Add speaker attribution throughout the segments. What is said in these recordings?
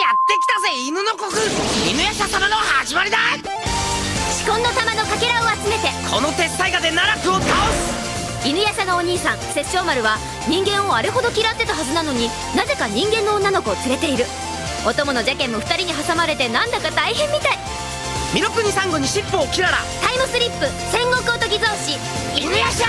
Speaker 1: やってきたぜ犬の国、犬夜叉様の始まりだ。
Speaker 2: 紫紺の玉のかけらを集めて
Speaker 1: この鉄砕牙で奈落を倒す。
Speaker 2: 犬夜叉のお兄さん殺生丸は人間をあれほど嫌ってたはずなのに、なぜか人間の女の子を連れている。お供の邪剣も2人に挟まれてなんだか大変みたい。
Speaker 1: 弥勒にサンゴに尻尾を切らら。
Speaker 2: タイムスリップ戦国おとぎ造詞
Speaker 1: 犬夜叉。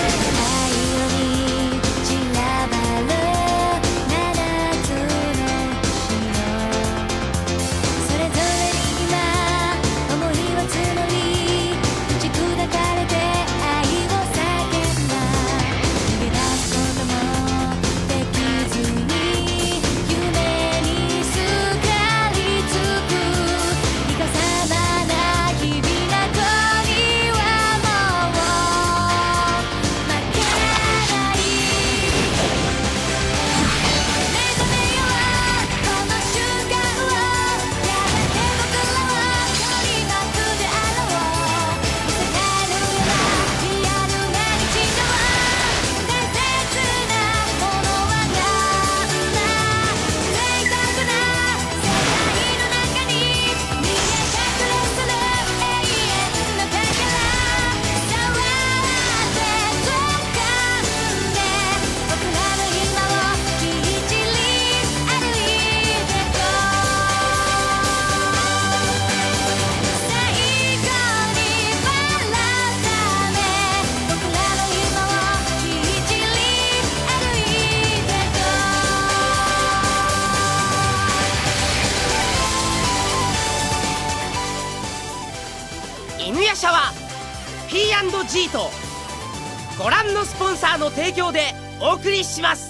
Speaker 1: 犬夜叉は P&G とご覧のスポンサーの提供でお送りします。